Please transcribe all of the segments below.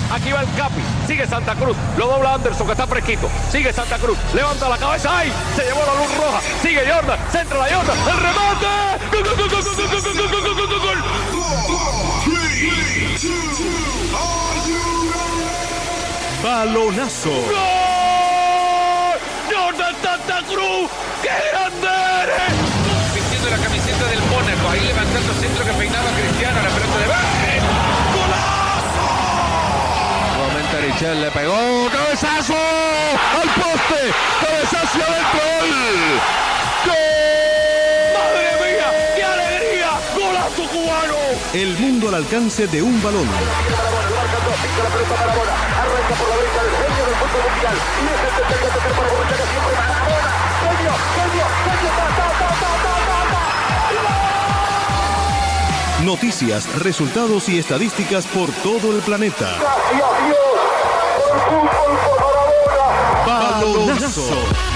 Aquí va el Capi. Sigue Santa Cruz. Lo dobla Anderson, que está fresquito. Sigue Santa Cruz. Levanta la cabeza. ¡Ay! Se llevó la luz roja. Sigue Jordan. Centra la Jordan. ¡El remate! ¡Gol, gol, gol, gol, gol, gol, gol, gol, gol, gol, gol! Balonazo. ¡Gol! ¡Jordan Santa Cruz! ¡Qué grande eres! Vistiendo la camiseta del Mónaco. Ahí levantando el centro que peinaba Cristiano. La pelota de Bale. ¡Golazo! Nuevamente Richel le pegó. ¡Cabezazo! ¡Al poste! ¡Cabezazo adentro! ¡Gol! ¡Madre mía! ¡Qué alegría! ¡Golazo cubano! El mundo al alcance de un balón. Arranca por la derecha del genio del fútbol mundial. Y es el tercer para Borruchaga siempre Maradona. Genio. Noticias, resultados y estadísticas por todo el planeta. Gracias Dios por el fútbol, por Maradona. Balonazo.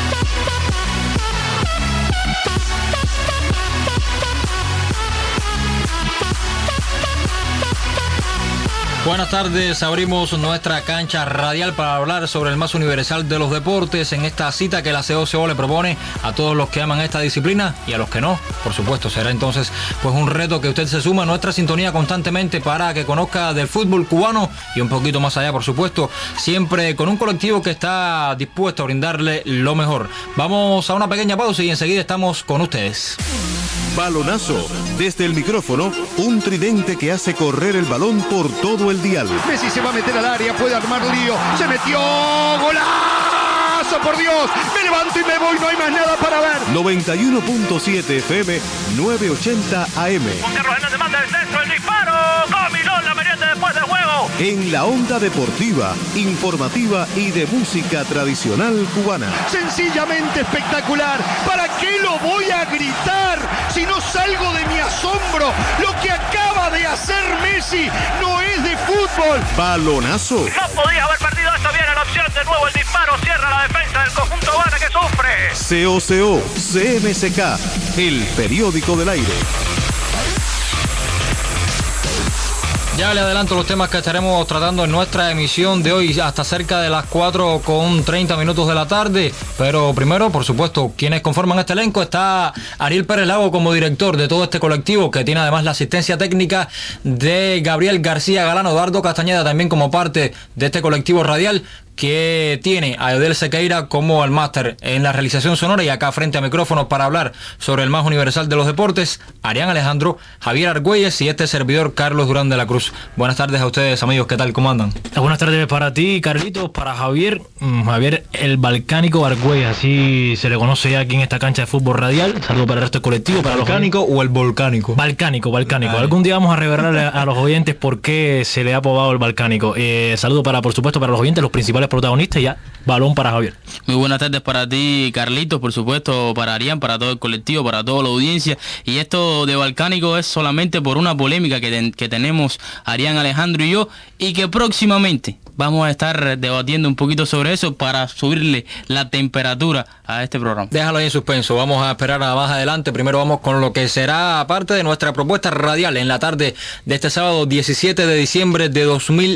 Buenas tardes, abrimos nuestra cancha radial para hablar sobre el más universal de los deportes en esta cita que la COCO le propone a todos los que aman esta disciplina y a los que no, por supuesto. Será entonces pues un reto que usted se suma a nuestra sintonía constantemente para que conozca del fútbol cubano y un poquito más allá, por supuesto, siempre con un colectivo que está dispuesto a brindarle lo mejor. Vamos a una pequeña pausa y enseguida estamos con ustedes. Balonazo. Desde el micrófono, un tridente que hace correr el balón por todo el dial. Messi se va a meter al área, puede armar lío. Se metió. ¡Golazo, por Dios! Me levanto y me voy, no hay más nada para ver. 91.7 FM, 980 AM. Juan Carlos Hernández manda el centro, el disparo. Comilón, la merienda después del juego. En la onda deportiva, informativa y de música tradicional cubana. Sencillamente espectacular. ¿Para qué lo voy a gritar si no salgo de mi asombro? Lo que acaba de hacer Messi no es de fútbol. Balonazo. No podía haber perdido esto. Viene la opción de nuevo, el disparo. Cierra la defensa del conjunto Habana que sufre. COCO, CMSK, el periódico del aire. Ya le adelanto los temas que estaremos tratando en nuestra emisión de hoy hasta cerca de las 4:30 de la tarde. Pero primero, por supuesto, quienes conforman este elenco, está Ariel Pérez Lago como director de todo este colectivo, que tiene además la asistencia técnica de Gabriel García Galán, Eduardo Castañeda también como parte de este colectivo radial, que tiene a Eudel Sequeira como el máster en la realización sonora, y acá frente a micrófonos para hablar sobre el más universal de los deportes, Arián Alejandro, Javier Argüelles y este servidor Carlos Durán de la Cruz. Buenas tardes a ustedes, amigos, ¿qué tal? ¿Cómo andan? Buenas tardes para ti, Carlitos, para Javier el Balcánico Argüelles, así se le conoce ya aquí en esta cancha de fútbol radial. Saludo para el resto del colectivo. ¿Para ¿Balcánico o el volcánico? Balcánico. Algún día vamos a revelarle a los oyentes por qué se le ha apodado el Balcánico. Saludo por supuesto para los oyentes, los principales protagonistas, y ya, balón para Javier. Muy buenas tardes para ti, Carlitos, por supuesto, para Arián, para todo el colectivo, para toda la audiencia. Y esto de Balcánico es solamente por una polémica que tenemos Arián Alejandro y yo, y que próximamente vamos a estar debatiendo un poquito sobre eso para subirle la temperatura a este programa. Déjalo ahí en suspenso, vamos a esperar a más adelante. Primero vamos con lo que será parte de nuestra propuesta radial en la tarde de este sábado 17 de diciembre de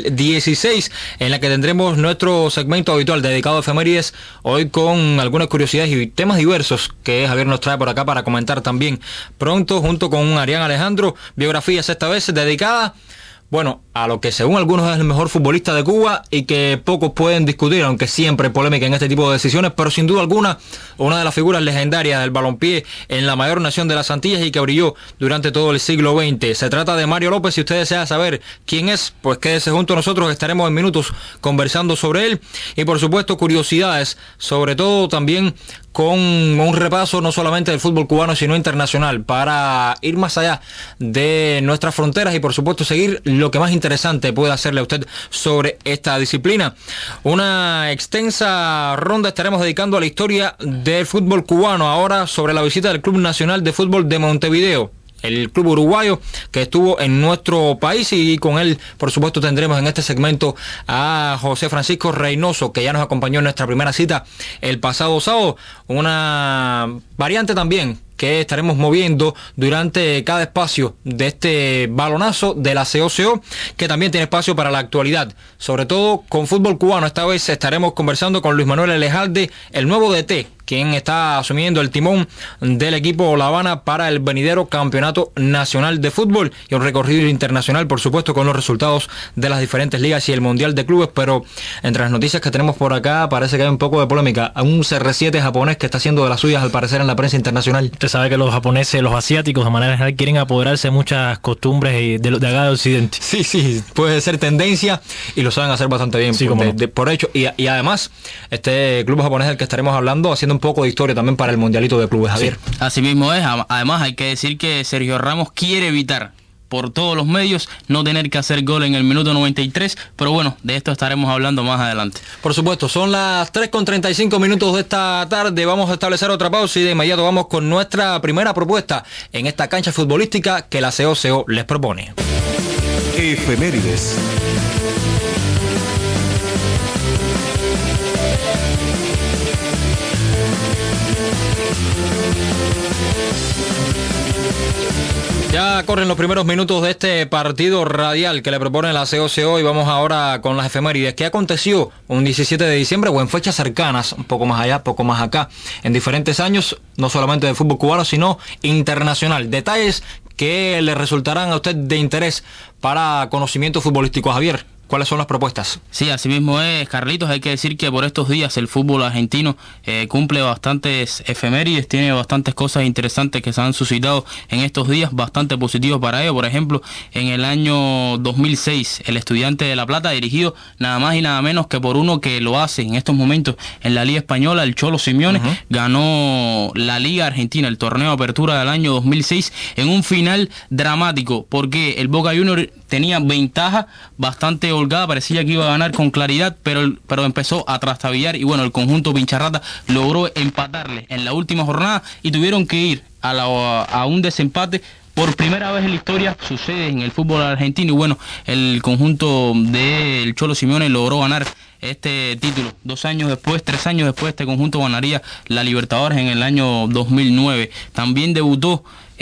2016, en la que tendremos nuestro segmento habitual dedicado a efemérides, hoy con algunas curiosidades y temas diversos que Javier nos trae por acá para comentar también pronto, junto con Arián Alejandro. Biografías esta vez dedicada, bueno, a lo que según algunos es el mejor futbolista de Cuba y que pocos pueden discutir, aunque siempre hay polémica en este tipo de decisiones, pero sin duda alguna una de las figuras legendarias del balompié en la mayor nación de las Antillas y que brilló durante todo el siglo XX. Se trata de Mario López. Si usted desea saber quién es, pues quédese junto a nosotros, estaremos en minutos conversando sobre él y por supuesto curiosidades, sobre todo también con un repaso no solamente del fútbol cubano sino internacional, para ir más allá de nuestras fronteras y por supuesto seguir lo que más interesante puede hacerle a usted sobre esta disciplina. Una extensa ronda estaremos dedicando a la historia del fútbol cubano, ahora sobre la visita del Club Nacional de Fútbol de Montevideo. el club uruguayo que estuvo en nuestro país, y con él, por supuesto, tendremos en este segmento a José Francisco Reynoso, que ya nos acompañó en nuestra primera cita el pasado sábado. Una variante también que estaremos moviendo durante cada espacio de este balonazo de la COCO, que también tiene espacio para la actualidad, sobre todo con fútbol cubano. Esta vez estaremos conversando con Luis Manuel Elejalde, el nuevo DT, quien está asumiendo el timón del equipo La Habana para el venidero Campeonato Nacional de Fútbol, y un recorrido internacional, por supuesto, con los resultados de las diferentes ligas y el Mundial de Clubes. Pero entre las noticias que tenemos por acá, parece que hay un poco de polémica. Un CR7 japonés que está haciendo de las suyas, al parecer, en la prensa internacional. Usted sabe que los japoneses, los asiáticos, de manera general, quieren apoderarse de muchas costumbres de acá de Occidente. Sí, puede ser tendencia, y lo saben hacer bastante bien, sí, por hecho. Y además, este club japonés del que estaremos hablando, haciendo un poco de historia también para el Mundialito de Clubes, Javier. Sí, así mismo es. Además, hay que decir que Sergio Ramos quiere evitar por todos los medios no tener que hacer gol en el minuto 93, pero bueno, de esto estaremos hablando más adelante. Por supuesto, son las 3:35 de esta tarde. Vamos a establecer otra pausa y de inmediato vamos con nuestra primera propuesta en esta cancha futbolística que la COCO les propone. Efemérides. Ya corren los primeros minutos de este partido radial que le propone la COCO, y vamos ahora con las efemérides. ¿Qué aconteció un 17 de diciembre o en fechas cercanas, un poco más allá, poco más acá, en diferentes años, no solamente del fútbol cubano, sino internacional? Detalles que le resultarán a usted de interés para conocimiento futbolístico, Javier. ¿Cuáles son las propuestas? Sí, así mismo es, Carlitos. Hay que decir que por estos días el fútbol argentino cumple bastantes efemérides, tiene bastantes cosas interesantes que se han suscitado en estos días, bastante positivos para ello. Por ejemplo, en el año 2006, el Estudiante de La Plata, dirigido nada más y nada menos que por uno que lo hace en estos momentos en la Liga Española, el Cholo Simeone, ganó la Liga Argentina, el torneo de apertura del año 2006, en un final dramático, porque el Boca Juniors tenía ventaja bastante holgada, parecía que iba a ganar con claridad, pero empezó a trastabillar, y bueno, el conjunto pincharrata logró empatarle en la última jornada y tuvieron que ir a un desempate. Por primera vez en la historia sucede en el fútbol argentino, y bueno, el conjunto del Cholo Simeone logró ganar este título. 3 años después, este conjunto ganaría la Libertadores en el año 2009. También debutó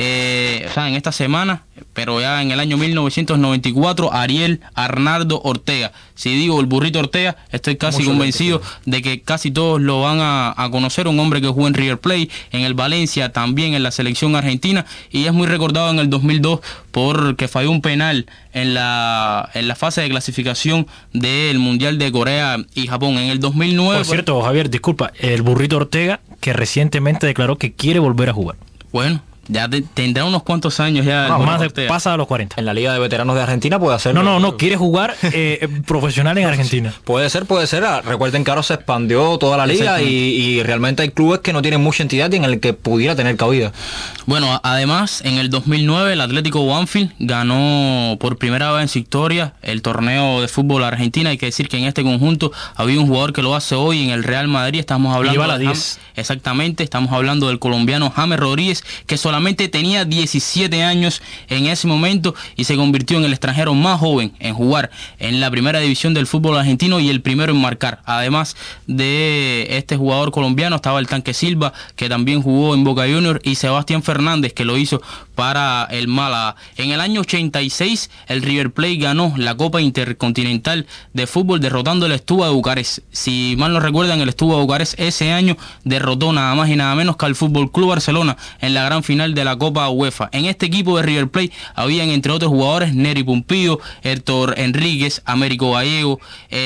en esta semana, pero ya en el año 1994, Ariel Arnaldo Ortega. Si digo el burrito Ortega, estoy casi convencido de que casi todos lo van a conocer. Un hombre que jugó en River Plate, en el Valencia, también en la selección argentina, y es muy recordado en el 2002 porque falló un penal en la fase de clasificación del Mundial de Corea y Japón. En el 2009... Por cierto, Javier, disculpa, el burrito Ortega, que recientemente declaró que quiere volver a jugar. Bueno, ya tendrá unos cuantos años ya. Pasa a los 40. En la Liga de Veteranos de Argentina puede hacerlo. No, quiere jugar profesional en Argentina. Puede ser. Recuerden que ahora se expandió toda la liga y realmente hay clubes que no tienen mucha entidad y en el que pudiera tener cabida. Bueno, además, en el 2009 el Atlético Banfield ganó por primera vez en su historia el torneo de fútbol argentina. Hay que decir que en este conjunto había un jugador que lo hace hoy en el Real Madrid. Estamos hablando exactamente, estamos hablando del colombiano James Rodríguez, que solamente tenía 17 años en ese momento y se convirtió en el extranjero más joven en jugar en la primera división del fútbol argentino y el primero en marcar. Además de este jugador colombiano estaba el Tanque Silva, que también jugó en Boca Juniors, y Sebastián Fernández, que lo hizo para el Málaga. En el año 86 el River Plate ganó la Copa Intercontinental de Fútbol derrotando el Steaua de Bucarest. Si mal no recuerdan, el Steaua de Bucarest ese año derrotó nada más y nada menos que al Fútbol Club Barcelona en la gran final de la Copa UEFA. En este equipo de River Plate habían, entre otros jugadores, Nery Pumpillo, Héctor Enríquez, Américo Gallego,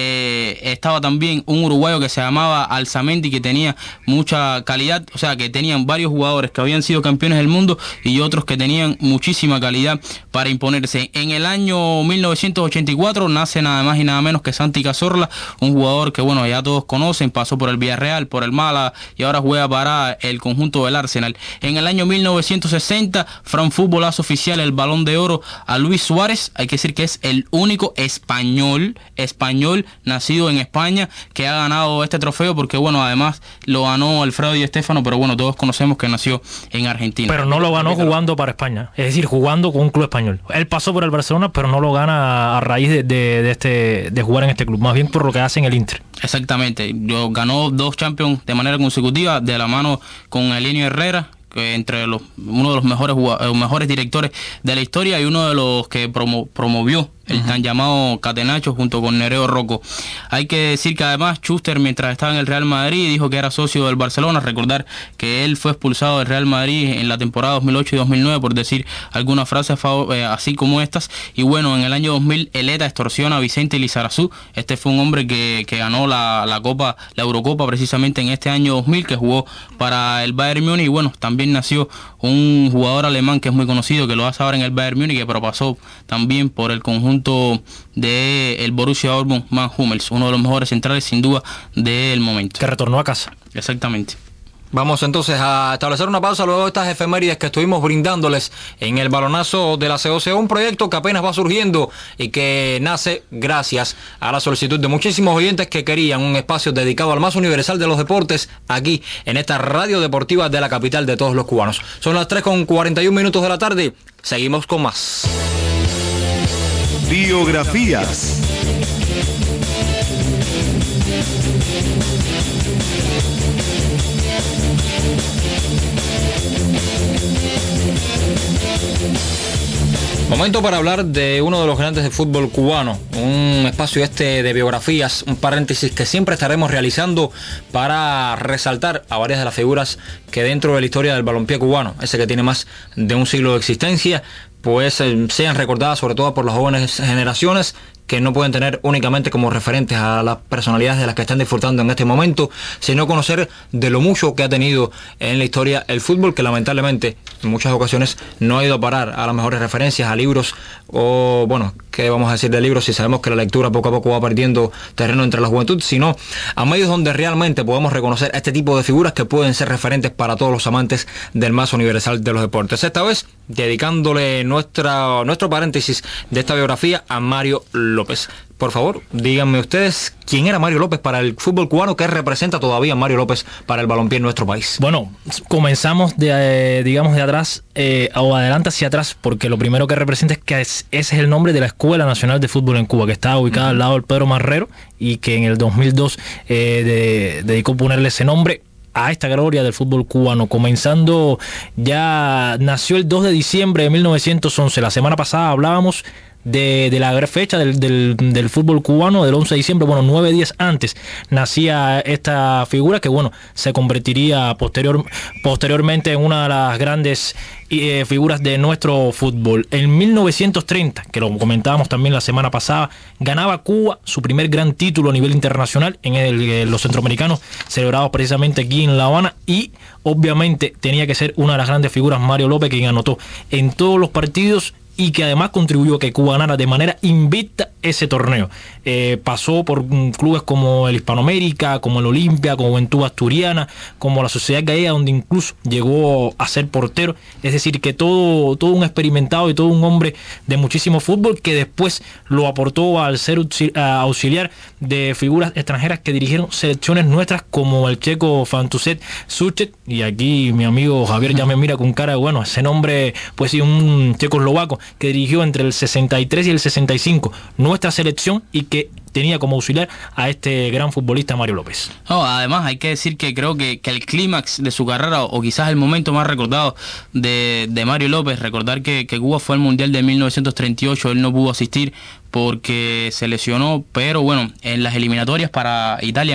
estaba también un uruguayo que se llamaba Alzamendi, que tenía mucha calidad, o sea que tenían varios jugadores que habían sido campeones del mundo y otros que tenían muchísima calidad para imponerse. En el año 1984 nace nada más y nada menos que Santi Cazorla, un jugador que bueno, ya todos conocen, pasó por el Villarreal, por el Málaga y ahora juega para el conjunto del Arsenal. En el año 1985 1960, Fran Fútbol hace oficial el Balón de Oro a Luis Suárez. Hay que decir que es el único español nacido en España que ha ganado este trofeo, porque bueno, además lo ganó Alfredo Di Stéfano, pero bueno, todos conocemos que nació en Argentina. Pero no lo ganó jugando para España, es decir, jugando con un club español. Él pasó por el Barcelona, pero no lo gana a raíz de jugar en este club, más bien por lo que hace en el Inter. Exactamente, ganó 2 Champions de manera consecutiva de la mano con Elenio Herrera, que entre uno de los mejores directores de la historia y uno de los que promovió el tan llamado Catenaccio junto con Nereo Rocco. Hay que decir que además Schuster, mientras estaba en el Real Madrid, dijo que era socio del Barcelona. Recordar que él fue expulsado del Real Madrid en la temporada 2008 y 2009 por decir algunas frases así como estas. Y bueno, en el año 2000 Eleta extorsiona a Vicente Lizarazu. Este fue un hombre que ganó la Eurocopa precisamente en este año 2000, que jugó para el Bayern Múnich. Y bueno, también nació un jugador alemán que es muy conocido, que lo hace ahora en el Bayern Múnich, pero pasó también por el conjunto del Borussia Dortmund, Mats Hummels, uno de los mejores centrales sin duda del momento. Que retornó a casa. Exactamente. Vamos entonces a establecer una pausa luego de estas efemérides que estuvimos brindándoles en el balonazo de la COCO, un proyecto que apenas va surgiendo y que nace gracias a la solicitud de muchísimos oyentes que querían un espacio dedicado al más universal de los deportes aquí en esta radio deportiva de la capital de todos los cubanos. Son las 3:41 de la tarde, seguimos con más. Biografías. Momento para hablar de uno de los grandes del fútbol cubano, un espacio de biografías, un paréntesis que siempre estaremos realizando para resaltar a varias de las figuras que dentro de la historia del balompié cubano, ese que tiene más de un siglo de existencia, pues sean recordadas sobre todo por las jóvenes generaciones que no pueden tener únicamente como referentes a las personalidades de las que están disfrutando en este momento, sino conocer de lo mucho que ha tenido en la historia el fútbol, que lamentablemente en muchas ocasiones no ha ido a parar a las mejores referencias, a libros o, bueno, ¿qué vamos a decir de libros si sabemos que la lectura poco a poco va perdiendo terreno entre la juventud? Sino a medios donde realmente podemos reconocer este tipo de figuras que pueden ser referentes para todos los amantes del más universal de los deportes. Esta vez dedicándole nuestro paréntesis de esta biografía a Mario López. Por favor, díganme ustedes quién era Mario López para el fútbol cubano, qué representa todavía Mario López para el balompié en nuestro país. Bueno, comenzamos de atrás o adelante hacia atrás, porque lo primero que representa es que ese es el nombre de la Escuela Nacional de Fútbol en Cuba, que está ubicada al lado del Pedro Marrero y que en el 2002 dedicó a ponerle ese nombre a esta gloria del fútbol cubano. Comenzando, ya nació el 2 de diciembre de 1911. La semana pasada hablábamos de la fecha del fútbol cubano, del 11 de diciembre, bueno, 9 días antes nacía esta figura que, bueno, se convertiría posteriormente en una de las grandes figuras de nuestro fútbol. En 1930, que lo comentábamos también la semana pasada, ganaba Cuba su primer gran título a nivel internacional en los centroamericanos, celebrados precisamente aquí en La Habana, y obviamente tenía que ser una de las grandes figuras Mario López, quien anotó en todos los partidos y que además contribuyó a que Cuba ganara de manera invicta ese torneo. Pasó por clubes como el Hispanoamérica, como el Olimpia, como Juventud Asturiana, como la Sociedad Gallega, donde incluso llegó a ser portero. Es decir, que todo un experimentado y todo un hombre de muchísimo fútbol, que después lo aportó al ser auxiliar de figuras extranjeras que dirigieron selecciones nuestras, como el checo Fantuset Suchet. Y aquí mi amigo Javier ya me mira con cara de, bueno, ese nombre, pues sí, un checoslovaco que dirigió entre el 63 y el 65 nuestra selección y que tenía como auxiliar a este gran futbolista Mario López. No, además hay que decir que creo que el clímax de su carrera, o quizás el momento más recordado de Mario López, recordar que Cuba fue al Mundial de 1938, él no pudo asistir porque se lesionó, pero bueno, en las eliminatorias para Italia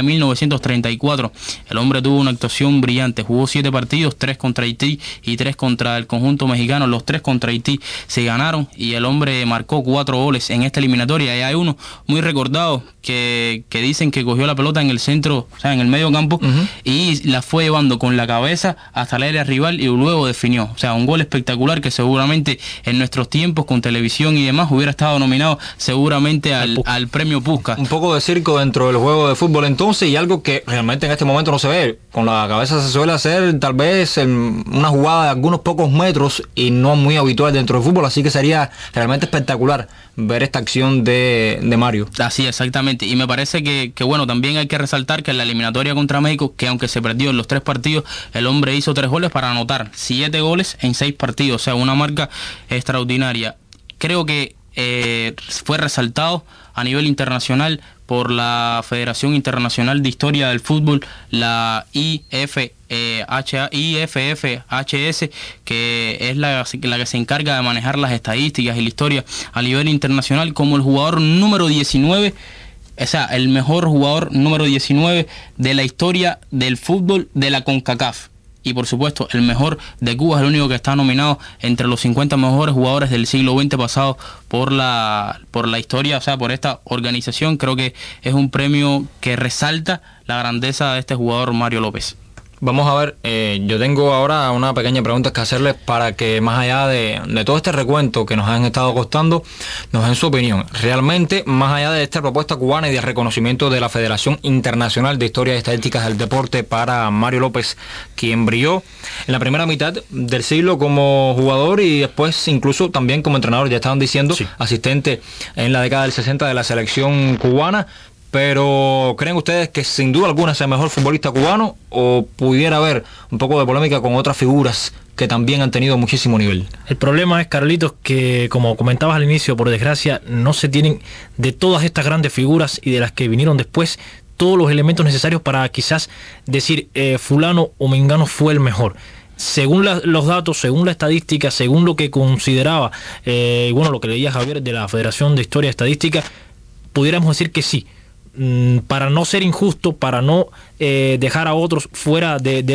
1934, el hombre tuvo una actuación brillante, jugó 7 partidos, 3 contra Haití y 3 contra el conjunto mexicano. Los 3 contra Haití se ganaron y el hombre marcó 4 goles en esta eliminatoria, y hay uno muy recordado explicado que dicen que cogió la pelota en el centro, o sea, en el medio campo, y la fue llevando con la cabeza hasta el área rival y luego definió. O sea, un gol espectacular que seguramente en nuestros tiempos con televisión y demás hubiera estado nominado seguramente al premio Puskás. Un poco de circo dentro del juego de fútbol entonces, y algo que realmente en este momento no se ve. Con la cabeza se suele hacer tal vez una jugada de algunos pocos metros y no muy habitual dentro del fútbol, así que sería realmente espectacular ver esta acción de Mario. Así, exactamente. Y me parece que bueno, también hay que resaltar que en la eliminatoria contra México, que aunque se perdió en los 3 partidos, el hombre hizo 3 goles para anotar 7 goles en 6 partidos, o sea, una marca extraordinaria. Creo que fue resaltado a nivel internacional por la Federación Internacional de Historia del Fútbol, la IFFHS, que es la que se encarga de manejar las estadísticas y la historia a nivel internacional, como el jugador número 19, o sea, el mejor jugador número 19 de la historia del fútbol de la CONCACAF. Y por supuesto, el mejor de Cuba es el único que está nominado entre los 50 mejores jugadores del siglo XX pasado por la historia, o sea, por esta organización. Creo que es un premio que resalta la grandeza de este jugador Mario López. Vamos a ver, yo tengo ahora una pequeña pregunta que hacerles para que más allá de todo este recuento que nos han estado costando, nos den su opinión. Realmente, más allá de esta propuesta cubana y de reconocimiento de la Federación Internacional de Historia y Estadísticas del Deporte para Mario López, quien brilló en la primera mitad del siglo como jugador y después incluso también como entrenador, ya estaban diciendo, sí, asistente en la década del 60 de la selección cubana. Pero ¿creen ustedes que sin duda alguna es el mejor futbolista cubano o pudiera haber un poco de polémica con otras figuras que también han tenido muchísimo nivel? El problema es, Carlitos, que como comentabas al inicio, por desgracia, no se tienen de todas estas grandes figuras y de las que vinieron después todos los elementos necesarios para quizás decir fulano o mengano fue el mejor. Según los datos, según la estadística, según lo que consideraba, bueno, lo que leía Javier de la Federación de Historia y Estadística, pudiéramos decir que sí. Para no ser injusto, para no dejar a otros fuera de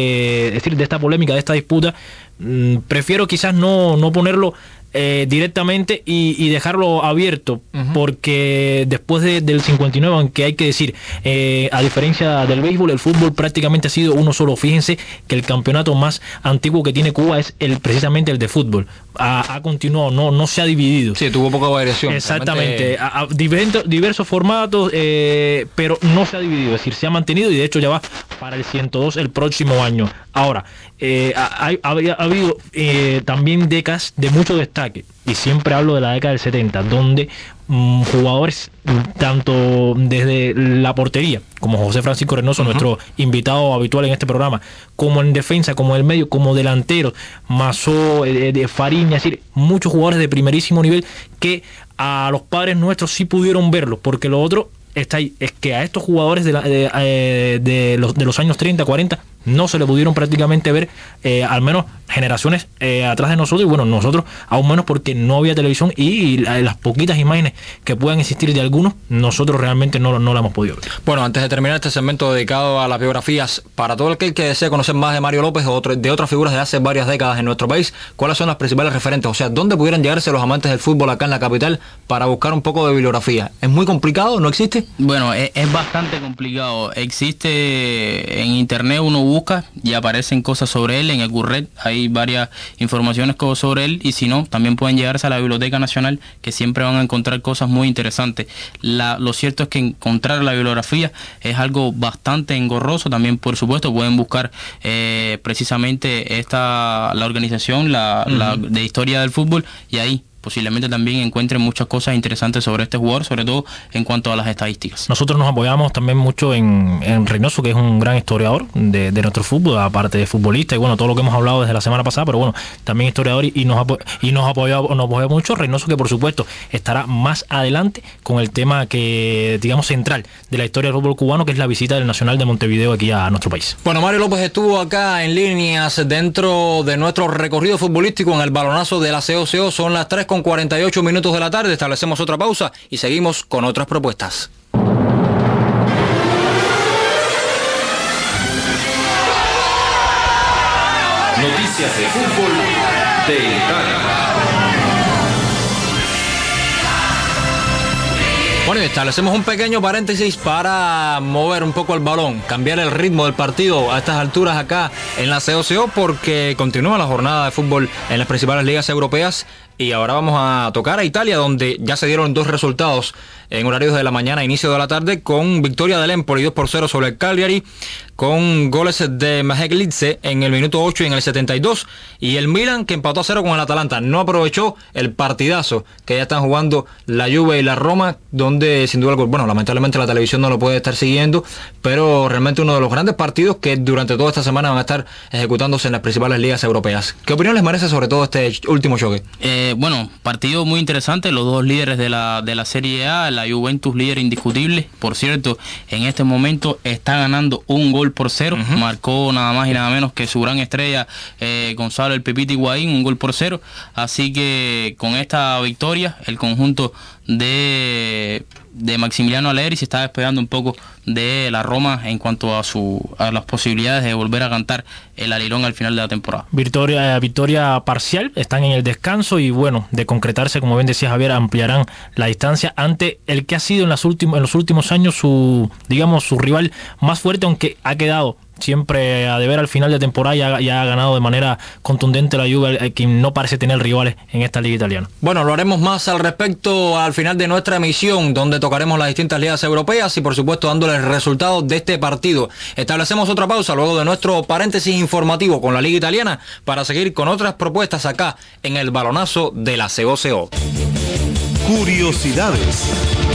esta polémica, de esta disputa, prefiero quizás no ponerlo directamente y dejarlo abierto, porque después del 59, aunque hay que decir, a diferencia del béisbol, el fútbol prácticamente ha sido uno solo. Fíjense que el campeonato más antiguo que tiene Cuba es precisamente el de fútbol. Ha continuado, no se ha dividido. Sí, tuvo poca variación. Exactamente, diversos formatos, pero no se ha dividido, es decir, se ha mantenido y de hecho ya va para el 102 el próximo año. Ahora, ha habido también décadas de mucho destaque, y siempre hablo de la década del 70, donde jugadores tanto desde la portería, como José Francisco Reynoso, nuestro invitado habitual en este programa, como en defensa, como en el medio, como delanteros, Mazó, Fariña, es decir, muchos jugadores de primerísimo nivel que a los padres nuestros sí pudieron verlos, porque lo otro está ahí, es que a estos jugadores de los años 30, 40 no se le pudieron prácticamente ver, al menos generaciones atrás de nosotros, y bueno, nosotros aún menos, porque no había televisión y las poquitas imágenes que puedan existir de algunos, nosotros realmente no la hemos podido ver. Bueno, antes de terminar este segmento dedicado a las biografías, para todo aquel que desee conocer más de Mario López o de otras figuras de hace varias décadas en nuestro país, ¿cuáles son las principales referentes? O sea, ¿dónde pudieran llegarse los amantes del fútbol acá en la capital para buscar un poco de bibliografía? ¿Es muy complicado? ¿No existe? Bueno, es bastante complicado. Existe en internet, uno busca y aparecen cosas sobre él. En el Curret hay varias informaciones sobre él, y si no, también pueden llegarse a la Biblioteca Nacional, que siempre van a encontrar cosas muy interesantes. Lo cierto es que encontrar la bibliografía es algo bastante engorroso. También, por supuesto, pueden buscar precisamente la organización de historia del fútbol, y ahí posiblemente también encuentren muchas cosas interesantes sobre este jugador, sobre todo en cuanto a las estadísticas. Nosotros nos apoyamos también mucho en Reynoso, que es un gran historiador de nuestro fútbol, aparte de futbolista, y bueno, todo lo que hemos hablado desde la semana pasada, pero bueno, también historiador, y nos apoya mucho Reynoso, que por supuesto estará más adelante con el tema que, digamos, central de la historia del fútbol cubano, que es la visita del Nacional de Montevideo aquí a nuestro país. Bueno, Mario López estuvo acá en líneas dentro de nuestro recorrido futbolístico en el balonazo de la COCO. Son las 3:48 de la tarde. Establecemos otra pausa y seguimos con otras propuestas. Noticias de fútbol de Italia. Bueno, y establecemos un pequeño paréntesis para mover un poco el balón, cambiar el ritmo del partido a estas alturas acá en la COCO, porque continúa la jornada de fútbol en las principales ligas europeas. Y ahora vamos a tocar a Italia, donde ya se dieron 2 resultados en horarios de la mañana, inicio de la tarde, con victoria del Empoli 2-0 sobre el Cagliari, con goles de Maheglitze en el minuto 8 y en el 72, y el Milan que empató a 0 con el Atalanta. No aprovechó el partidazo que ya están jugando la Juve y la Roma, donde sin duda, bueno, lamentablemente la televisión no lo puede estar siguiendo, pero realmente uno de los grandes partidos que durante toda esta semana van a estar ejecutándose en las principales ligas europeas. ¿Qué opinión les merece sobre todo este último choque? Bueno, partido muy interesante, los dos líderes de la Serie A, la Juventus líder indiscutible, por cierto, en este momento está ganando 1-0, marcó nada más y nada menos que su gran estrella Gonzalo el Pipita Higuaín, 1-0, así que con esta victoria el conjunto de Maximiliano Allegri se está despegando un poco de la Roma en cuanto a las posibilidades de volver a cantar el alirón al final de la temporada. Victoria parcial, están en el descanso y bueno, de concretarse, como bien decía Javier, ampliarán la distancia ante el que ha sido en los últimos años su rival más fuerte, aunque ha quedado siempre a deber al final de temporada y ha ganado de manera contundente la Juve, quien no parece tener rivales en esta liga italiana. Bueno, lo haremos más al respecto al final de nuestra emisión, donde tocaremos las distintas ligas europeas y por supuesto dándoles resultados de este partido. Establecemos otra pausa luego de nuestro paréntesis informativo con la liga italiana para seguir con otras propuestas acá en el balonazo de la COCO. Curiosidades.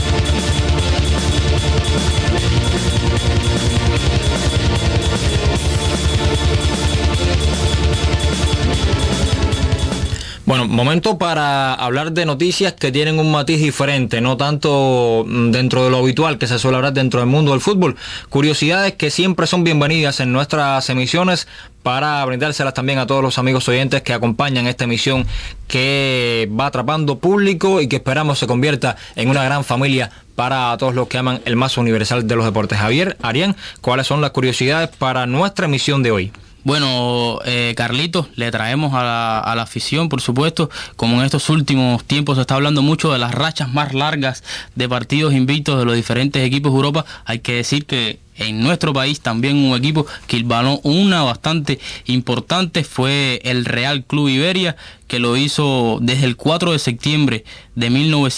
Bueno, momento para hablar de noticias que tienen un matiz diferente, no tanto dentro de lo habitual que se suele hablar dentro del mundo del fútbol. Curiosidades que siempre son bienvenidas en nuestras emisiones para brindárselas también a todos los amigos oyentes que acompañan esta emisión que va atrapando público y que esperamos se convierta en una gran familia para todos los que aman el más universal de los deportes. Javier, Arián, ¿cuáles son las curiosidades para nuestra emisión de hoy? Bueno, Carlitos, le traemos a la afición, por supuesto, como en estos últimos tiempos se está hablando mucho de las rachas más largas de partidos invictos de los diferentes equipos de Europa. Hay que decir que en nuestro país también un equipo que hilvanó una bastante importante fue el Real Club Iberia, que lo hizo desde el 4 de septiembre de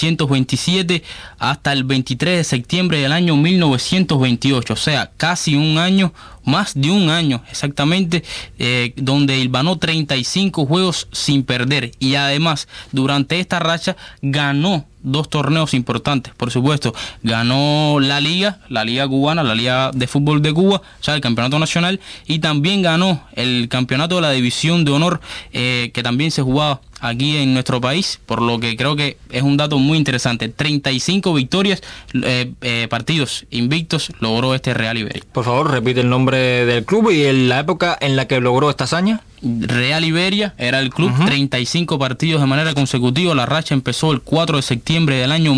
1927 hasta el 23 de septiembre del año 1928, o sea, casi un año, más de un año exactamente, donde hilvanó 35 juegos sin perder y además durante esta racha ganó 2 torneos importantes, por supuesto, ganó la liga cubana, la liga de fútbol de Cuba, o sea, el campeonato nacional, y también ganó el campeonato de la división de honor, que también se jugaba aquí en nuestro país, por lo que creo que es un dato muy interesante. 35 victorias, partidos invictos logró este Real Iberia. Por favor, repite el nombre del club y en la época en la que logró esta hazaña. Real Iberia era el club, 35 partidos de manera consecutiva. La racha empezó el 4 de septiembre del año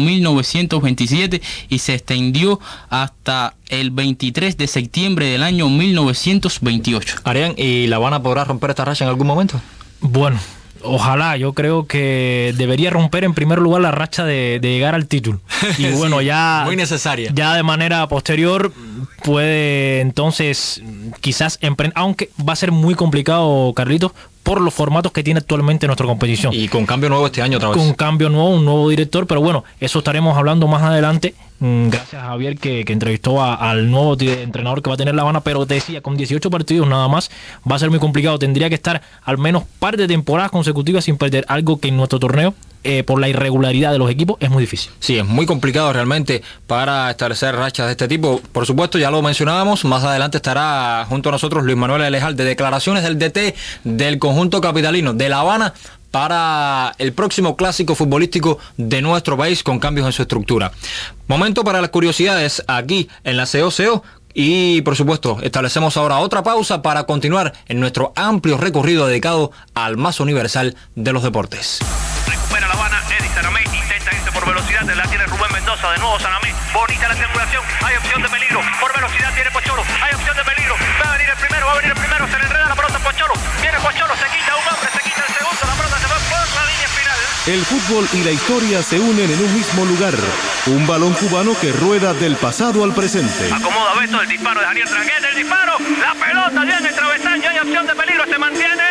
1927 y se extendió hasta el 23 de septiembre del año 1928. Arián, ¿y La Habana podrá romper esta racha en algún momento? Bueno, ojalá, yo creo que debería romper en primer lugar la racha de llegar al título. Y bueno, sí, ya muy necesaria. Ya de manera posterior puede entonces quizás emprender, aunque va a ser muy complicado, Carlitos, por los formatos que tiene actualmente nuestra competición. Y con cambio nuevo este año otra vez. Con cambio nuevo, un nuevo director, pero bueno, eso estaremos hablando más adelante. Gracias a Javier que entrevistó al nuevo entrenador que va a tener La Habana, pero te decía, con 18 partidos nada más va a ser muy complicado. Tendría que estar al menos par de temporadas consecutivas sin perder, algo que en nuestro torneo, por la irregularidad de los equipos, es muy difícil. Sí, es muy complicado realmente para establecer rachas de este tipo. Por supuesto, ya lo mencionábamos, más adelante estará junto a nosotros Luis Manuel Alejal de declaraciones del DT del conjunto capitalino de La Habana para el próximo clásico futbolístico de nuestro país con cambios en su estructura. Momento para las curiosidades aquí en la COCO. Y por supuesto, establecemos ahora otra pausa para continuar en nuestro amplio recorrido dedicado al más universal de los deportes. Recupera La Habana, Eddie Sanamé intenta irse por velocidad, la tiene Rubén Mendoza, de nuevo Sanamé, bonita la triangulación, hay opción de peligro, por velocidad tiene Pocholo, hay opción de peligro, va a venir el primero, se le enreda la pelota a Pocholo, viene Pocholo, se quita un hombre, se quita el segundo, la pelota se va por la línea final. El fútbol y la historia se unen en un mismo lugar. Un balón cubano que rueda del pasado al presente. Acomoda Beto, el disparo de Daniel Tranguete, el disparo, la pelota ya en el travesaño, hay opción de peligro, se mantiene.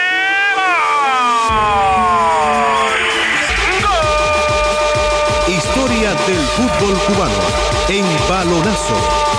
¡Gol! Historia del fútbol cubano en Balonazo.